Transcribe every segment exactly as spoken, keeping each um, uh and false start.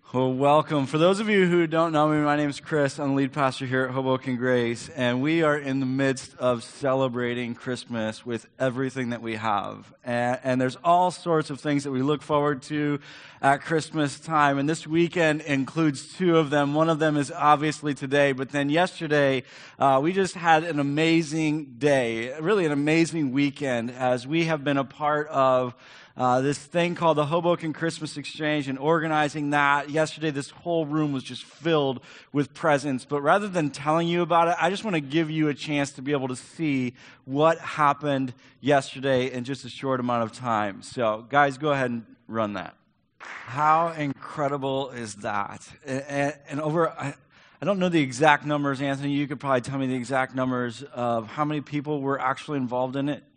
Well, welcome. For those of you who don't know me, my name is Chris. I'm the lead pastor here at Hoboken Grace, and we are in the midst of celebrating Christmas with everything that we have. And, and there's all sorts of things that we look forward to at Christmas time, and this weekend includes two of them. One of them is obviously today, but then yesterday, uh, we just had an amazing day, really an amazing weekend, as we have been a part of Uh, this thing called the Hoboken Christmas Exchange and organizing that. Yesterday, this whole room was just filled with presents. But rather than telling you about it, I just want to give you a chance to be able to see what happened yesterday in just a short amount of time. So, guys, go ahead and run that. How incredible is that? And, and over, I, I don't know the exact numbers, Anthony. You could probably tell me the exact numbers of how many people were actually involved in it.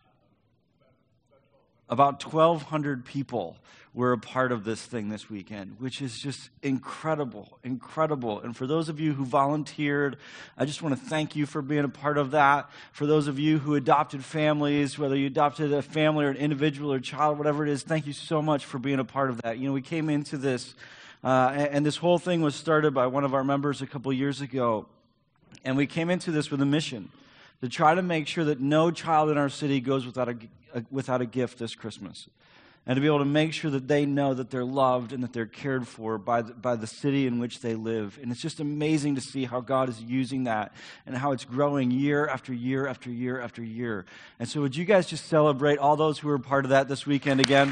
About twelve hundred people were a part of this thing this weekend, which is just incredible, incredible. And for those of you who volunteered, I just want to thank you for being a part of that. For those of you who adopted families, whether you adopted a family or an individual or child, whatever it is, thank you so much for being a part of that. You know, we came into this, uh, and, and this whole thing was started by one of our members a couple years ago. And we came into this with a mission to try to make sure that no child in our city goes without a, a without a gift this Christmas, and to be able to make sure that they know that they're loved and that they're cared for by the, by the city in which they live. And it's just amazing to see how God is using that and how it's growing year after year after year after year. And so would you guys just celebrate all those who were part of that this weekend again?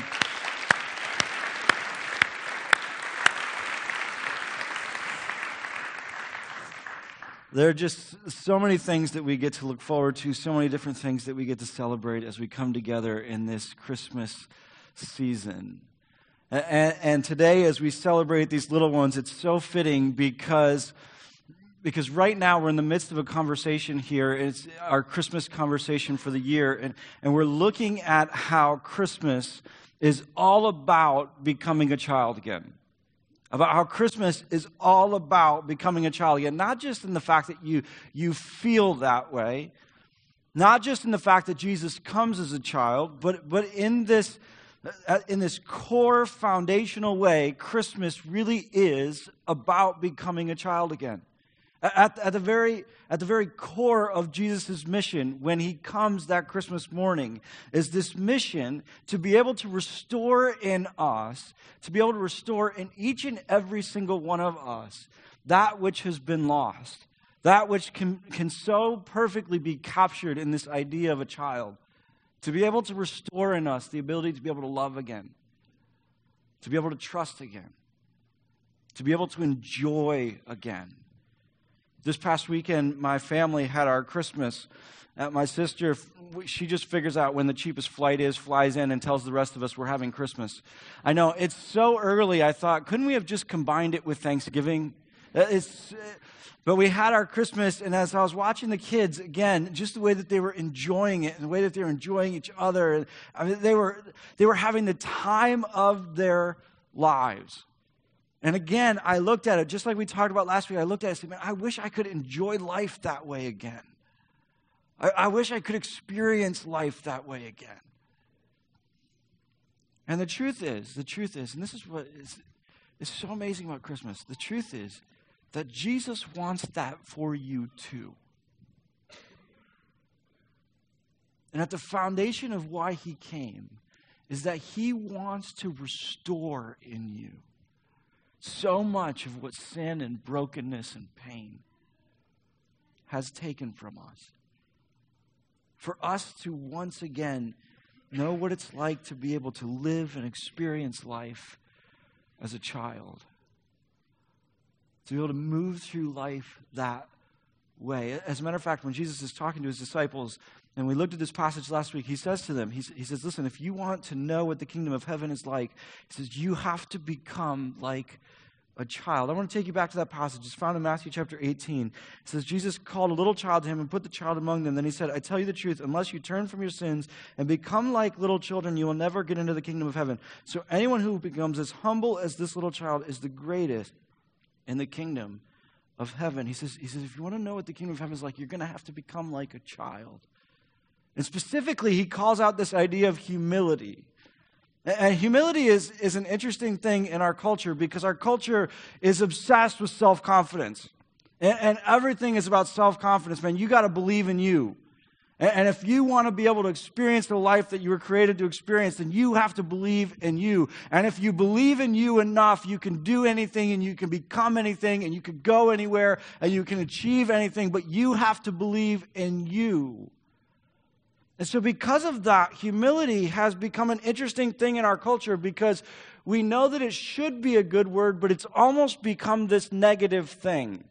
There are just so many things that we get to look forward to, so many different things that we get to celebrate as we come together in this Christmas season. And, and today, as we celebrate these little ones, it's so fitting because, because right now we're in the midst of a conversation here. It's our Christmas conversation for the year, and, and we're looking at how Christmas is all about becoming a child again. About how Christmas is all about becoming a child again. Not just in the fact that you, you feel that way, not just in the fact that Jesus comes as a child, but, but in this, in this core foundational way, Christmas really is about becoming a child again. At, at, the very, at the very core of Jesus' mission when he comes that Christmas morning is this mission to be able to restore in us, to be able to restore in each and every single one of us that which has been lost, that which can, can so perfectly be captured in this idea of a child, to be able to restore in us the ability to be able to love again, to be able to trust again, to be able to enjoy again. This past weekend, my family had our Christmas. Uh, my sister, she just figures out when the cheapest flight is, flies in, and tells the rest of us we're having Christmas. I know, it's so early, I thought, couldn't we have just combined it with Thanksgiving? Uh, It's, but we had our Christmas, and as I was watching the kids, again, just the way that they were enjoying it, and the way that they were enjoying each other, I mean, they were, they were having the time of their lives. And again, I looked at it, just like we talked about last week, I looked at it and said, man, I wish I could enjoy life that way again. I, I wish I could experience life that way again. And the truth is, the truth is, and this is what is, is so amazing about Christmas, the truth is that Jesus wants that for you too. And at the foundation of why he came is that he wants to restore in you so much of what sin and brokenness and pain has taken from us. For us to once again know what it's like to be able to live and experience life as a child. To be able to move through life that way. As a matter of fact, when Jesus is talking to his disciples, and we looked at this passage last week, he says to them, he, he says, listen, if you want to know what the kingdom of heaven is like, he says, you have to become like a child. I want to take you back to that passage. It's found in Matthew chapter eighteen. It says, Jesus called a little child to him and put the child among them. Then he said, I tell you the truth, unless you turn from your sins and become like little children, you will never get into the kingdom of heaven. So anyone who becomes as humble as this little child is the greatest in the kingdom of heaven. He says, he says, if you want to know what the kingdom of heaven is like, you're going to have to become like a child. And specifically, he calls out this idea of humility. And humility is, is an interesting thing in our culture because our culture is obsessed with self-confidence. And, and everything is about self-confidence, man. You got to believe in you. And, and if you want to be able to experience the life that you were created to experience, then you have to believe in you. And if you believe in you enough, you can do anything and you can become anything and you can go anywhere and you can achieve anything, but you have to believe in you. And so because of that, humility has become an interesting thing in our culture because we know that it should be a good word, but it's almost become this negative thing.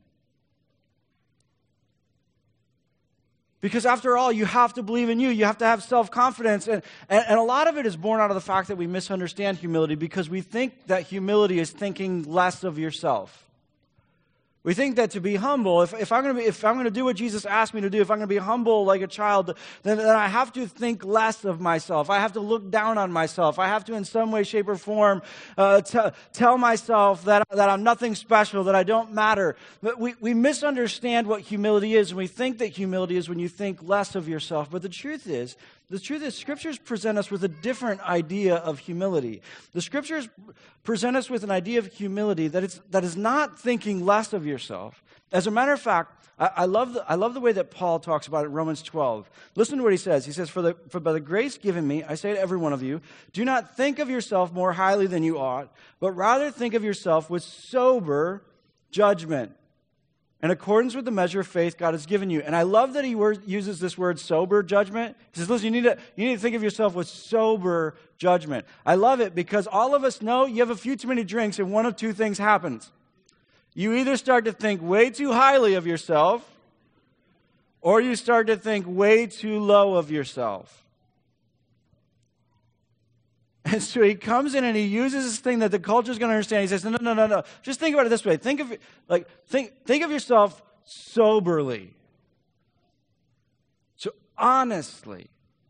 Because after all, you have to believe in you. You have to have self-confidence. And, and, and a lot of it is born out of the fact that we misunderstand humility because we think that humility is thinking less of yourself. We think that to be humble, if, if I'm going to be, if I'm going to do what Jesus asked me to do, if I'm going to be humble like a child, then, then I have to think less of myself. I have to look down on myself. I have to, in some way, shape, or form, uh, t- tell myself that that I'm nothing special, that I don't matter. But we we misunderstand what humility is, and we think that humility is when you think less of yourself. But the truth is, the truth is, Scriptures present us with a different idea of humility. The Scriptures present us with an idea of humility that is that is not thinking less of yourself. As a matter of fact, I, I love the I love the way that Paul talks about it in Romans twelve. Listen to what he says. He says, "For the for by the grace given me, I say to every one of you, do not think of yourself more highly than you ought, but rather think of yourself with sober judgment, in accordance with the measure of faith God has given you." And I love that he word, uses this word sober judgment. He says, listen, you need, to, you need to think of yourself with sober judgment. I love it because all of us know you have a few too many drinks and one of two things happens. You either start to think way too highly of yourself or you start to think way too low of yourself. And so he comes in and he uses this thing that the culture is going to understand. He says, no, no, no, no, no. Just think about it this way. Think of like think think of yourself soberly. So honestly.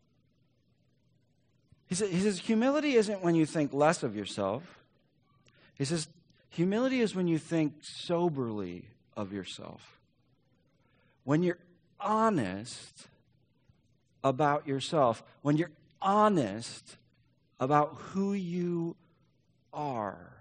He says, he says, humility isn't when you think less of yourself. He says, humility is when you think soberly of yourself. When you're honest about yourself. When you're honest about who you are.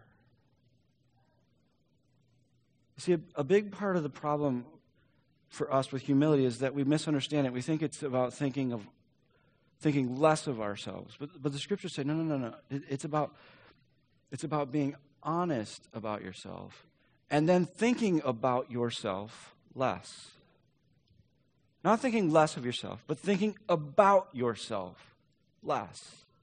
See, a, a big part of the problem for us with humility is that we misunderstand it. We think it's about thinking of thinking less of ourselves. But, but the Scriptures say, no, no, no, no. It, it's about it's about being honest about yourself and then thinking about yourself less. Not thinking less of yourself, but thinking about yourself less.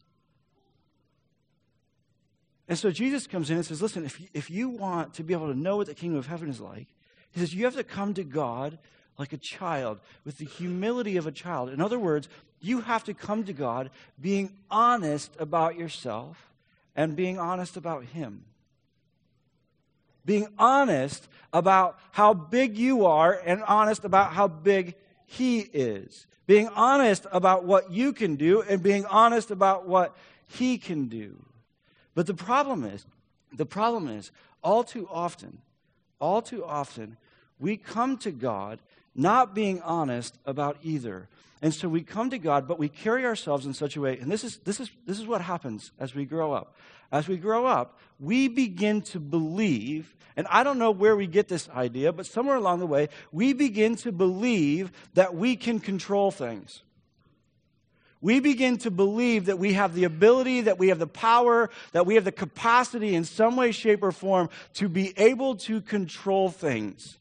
And so Jesus comes in and says, listen, if you, if you want to be able to know what the kingdom of heaven is like, he says, you have to come to God like a child, with the humility of a child. In other words, you have to come to God being honest about yourself and being honest about Him. Being honest about how big you are and honest about how big He is. Being honest about what you can do and being honest about what He can do. But the problem is, the problem is, all too often, all too often, we come to God not being honest about either. And so we come to God, but we carry ourselves in such a way, and this is this is this is what happens as we grow up. As we grow up, we begin to believe, and I don't know where we get this idea, but somewhere along the way, we begin to believe that we can control things. We begin to believe that we have the ability, that we have the power, that we have the capacity in some way, shape, or form to be able to control things.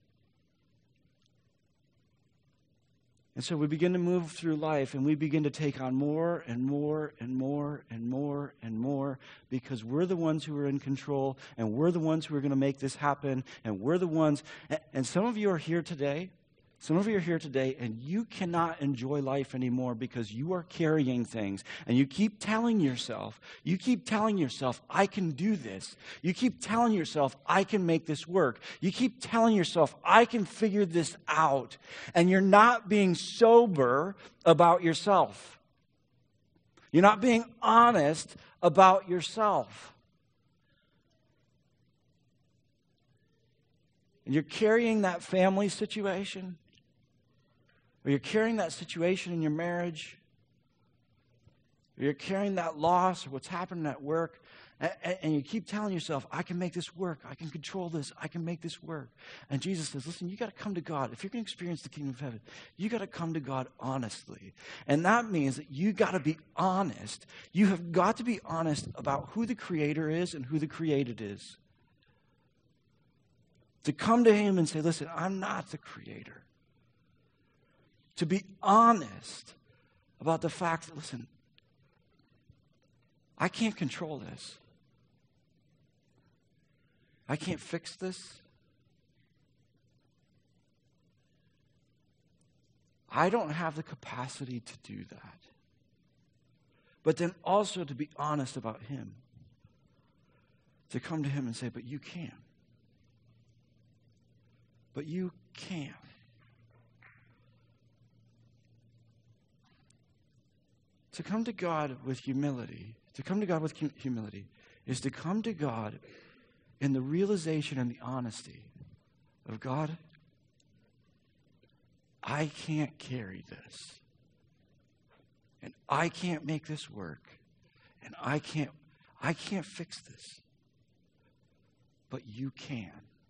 And so we begin to move through life and we begin to take on more and more and more and more and more because we're the ones who are in control and we're the ones who are going to make this happen and we're the ones. And some of you are here today. Some of you are here today and you cannot enjoy life anymore because you are carrying things and you keep telling yourself, you keep telling yourself, I can do this. You keep telling yourself, I can make this work. You keep telling yourself, I can figure this out. And you're not being sober about yourself. You're not being honest about yourself. And you're carrying that family situation. Or you're carrying that situation in your marriage. or you're carrying that loss or what's happening at work, and, and you keep telling yourself, I can make this work. I can control this. I can make this work. And Jesus says, listen, you got to come to God. If you're going to experience the kingdom of heaven, you got to come to God honestly. And that means that you got to be honest. You have got to be honest about who the Creator is and who the created is. To come to Him and say, listen, I'm not the Creator. To be honest about the fact that, listen, I can't control this. I can't fix this. I don't have the capacity to do that. But then also to be honest about Him. To come to Him and say, but you can. But you can. To come to God with humility, to come to God with humility is to come to God in the realization and the honesty of, God, I can't carry this. And I can't make this work. And I can't, I can't fix this. But you can.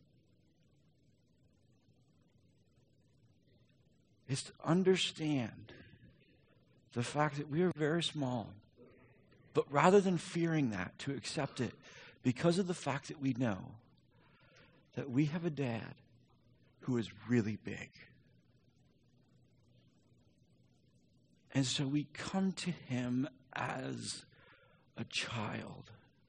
It's to understand the fact that we are very small. But rather than fearing that, to accept it because of the fact that we know that we have a dad who is really big. And so we come to Him as a child.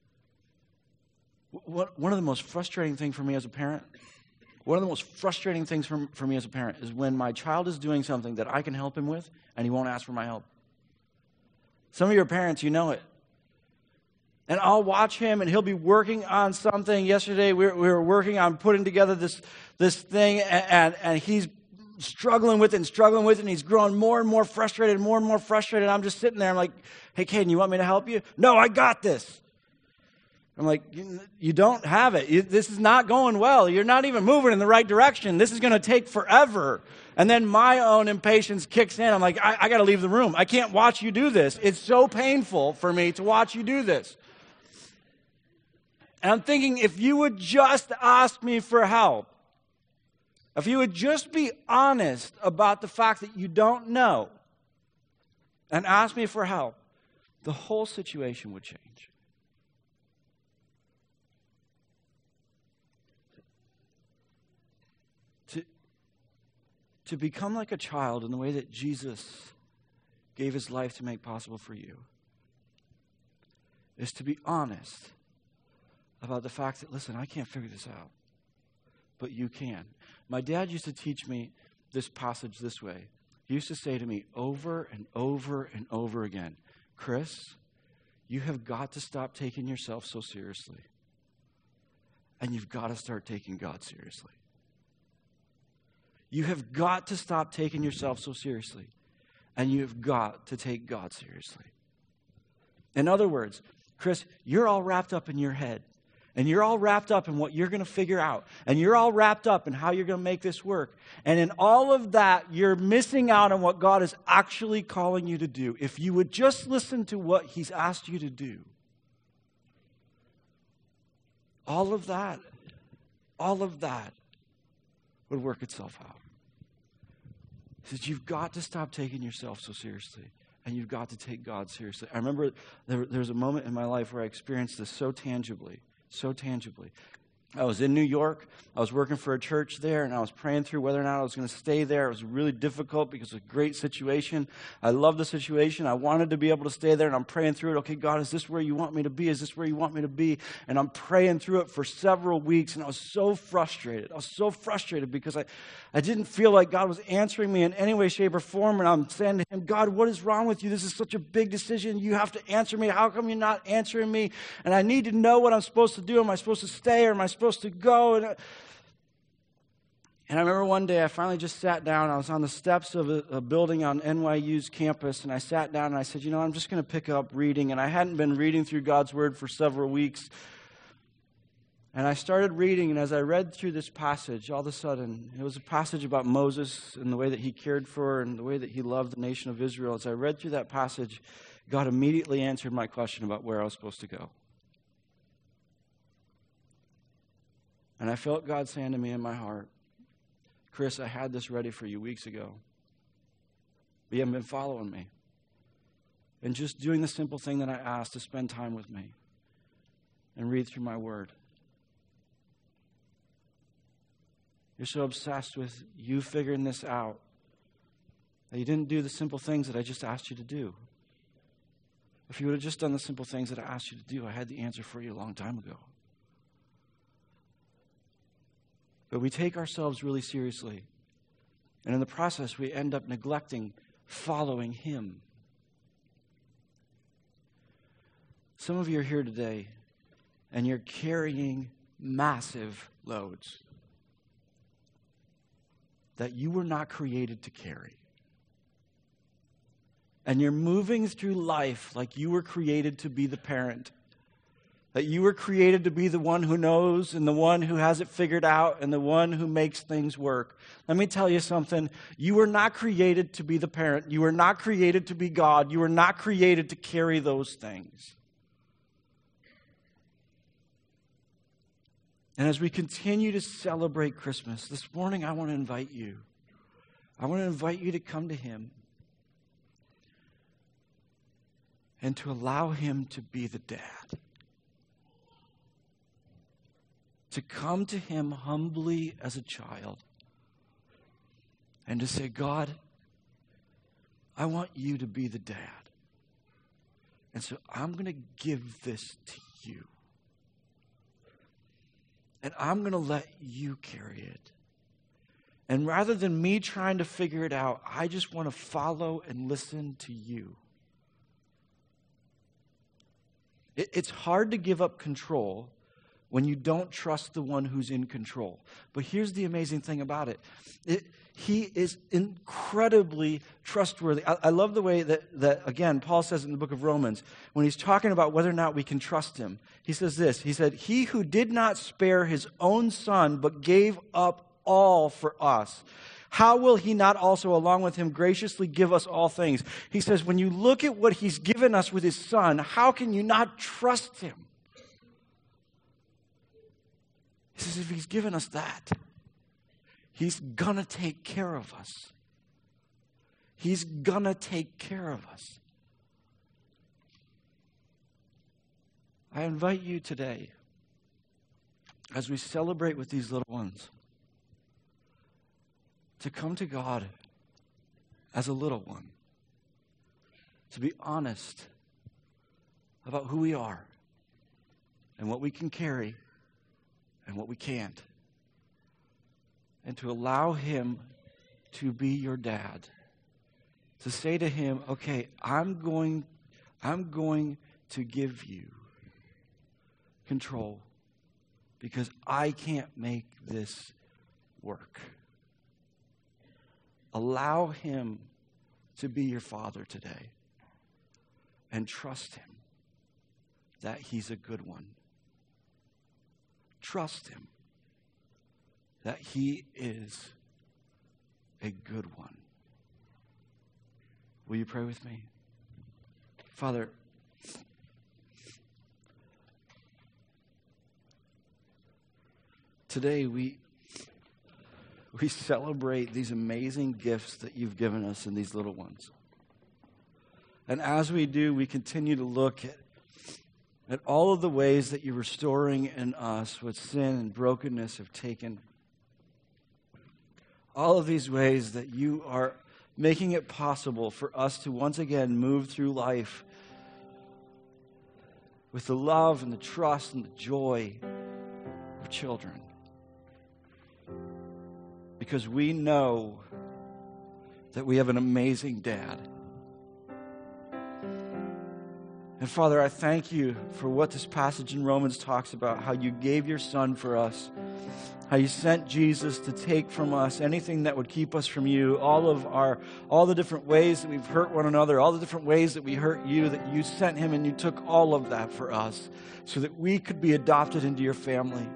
What, one of the most frustrating things for me as a parent, one of the most frustrating things for, for me as a parent is when my child is doing something that I can help him with and he won't ask for my help. Some of your parents, you know it. And I'll watch him, and he'll be working on something. Yesterday, we were, we were working on putting together this, this thing, and, and, and he's struggling with it and struggling with it, and he's growing more and more frustrated, more and more frustrated. I'm just sitting there. I'm like, hey, Caden, you want me to help you? No, I got this. I'm like, you, you don't have it. You, this is not going well. You're not even moving in the right direction. This is going to take forever. And then my own impatience kicks in. I'm like, I, I got to leave the room. I can't watch you do this. It's so painful for me to watch you do this. And I'm thinking, if you would just ask me for help, if you would just be honest about the fact that you don't know and ask me for help, the whole situation would change. To, to become like a child in the way that Jesus gave His life to make possible for you is to be honest about the fact that, listen, I can't figure this out, but you can. My dad used to teach me this passage this way. He used to say to me over and over and over again, Chris, you have got to stop taking yourself so seriously, and you've got to start taking God seriously. You have got to stop taking yourself so seriously, and you've got to take God seriously. In other words, Chris, you're all wrapped up in your head. And you're all wrapped up in what you're going to figure out. And you're all wrapped up in how you're going to make this work. And in all of that, you're missing out on what God is actually calling you to do. If you would just listen to what He's asked you to do. All of that, all of that would work itself out. He says, you've got to stop taking yourself so seriously. And you've got to take God seriously. I remember there, there was a moment in my life where I experienced this so tangibly. So tangibly. I was in New York. I was working for a church there, and I was praying through whether or not I was going to stay there. It was really difficult because it was a great situation. I loved the situation. I wanted to be able to stay there, and I'm praying through it. Okay, God, is this where you want me to be? Is this where you want me to be? And I'm praying through it for several weeks, and I was so frustrated. I was so frustrated because I, I didn't feel like God was answering me in any way, shape, or form, and I'm saying to Him, God, what is wrong with you? This is such a big decision. You have to answer me. How come you're not answering me? And I need to know what I'm supposed to do. Am I supposed to stay, or am I supposed to go? And, and I remember one day I finally just sat down. I was on the steps of a, a building on N Y U's campus, and I sat down and I said, you know, I'm just going to pick up reading. And I hadn't been reading through God's Word for several weeks. And I started reading, and as I read through this passage, all of a sudden, it was a passage about Moses and the way that he cared for and the way that he loved the nation of Israel. As I read through that passage, God immediately answered my question about where I was supposed to go. And I felt God saying to me in my heart, Chris, I had this ready for you weeks ago. But you haven't been following me. And just doing the simple thing that I asked, to spend time with me and read through my word. You're so obsessed with you figuring this out that you didn't do the simple things that I just asked you to do. If you would have just done the simple things that I asked you to do, I had the answer for you a long time ago. But we take ourselves really seriously. And in the process, we end up neglecting following him. Some of you are here today, and you're carrying massive loads that you were not created to carry. And you're moving through life like you were created to be the parent. That you were created to be the one who knows and the one who has it figured out and the one who makes things work. Let me tell you something. You were not created to be the parent. You were not created to be God. You were not created to carry those things. And as we continue to celebrate Christmas, this morning I want to invite you. I want to invite you to come to him and to allow him to be the dad. To come to him humbly as a child and to say, God, I want you to be the dad. And so I'm going to give this to you. And I'm going to let you carry it. And rather than me trying to figure it out, I just want to follow and listen to you. It, it's hard to give up control when you don't trust the one who's in control. But here's the amazing thing about it. it he is incredibly trustworthy. I, I love the way that, that, again, Paul says in the book of Romans, when he's talking about whether or not we can trust him, he says this. He said, he who did not spare his own son, but gave up all for us, how will he not also, along with him, graciously give us all things? He says, when you look at what he's given us with his son, how can you not trust him? He says, if he's given us that, he's going to take care of us. He's going to take care of us. I invite you today, as we celebrate with these little ones, to come to God as a little one. To be honest about who we are and what we can carry and what we can't. And to allow him to be your dad. To say to him, okay, I'm going, I'm going to give you control because I can't make this work. Allow him to be your father today. And trust him that he's a good one. Trust him that he is a good one. Will you pray with me? Father, today we we celebrate these amazing gifts that you've given us in these little ones. And as we do, we continue to look at at all of the ways that you're restoring in us what sin and brokenness have taken. All of these ways that you are making it possible for us to once again move through life with the love and the trust and the joy of children. Because we know that we have an amazing dad. And Father, I thank you for what this passage in Romans talks about, how you gave your son for us, how you sent Jesus to take from us anything that would keep us from you, all of our, all the different ways that we've hurt one another, all the different ways that we hurt you, that you sent him and you took all of that for us so that we could be adopted into your family,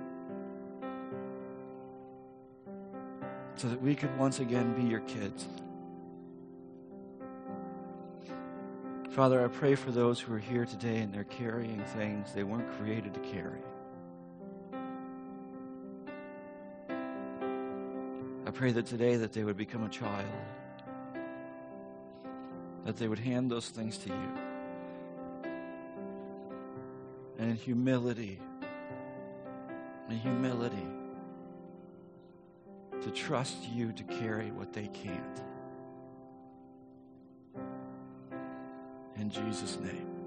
so that we could once again be your kids. Father, I pray for those who are here today and they're carrying things they weren't created to carry. I pray that today that they would become a child, that they would hand those things to you. And in humility, in humility, to trust you to carry what they can't. In Jesus' name.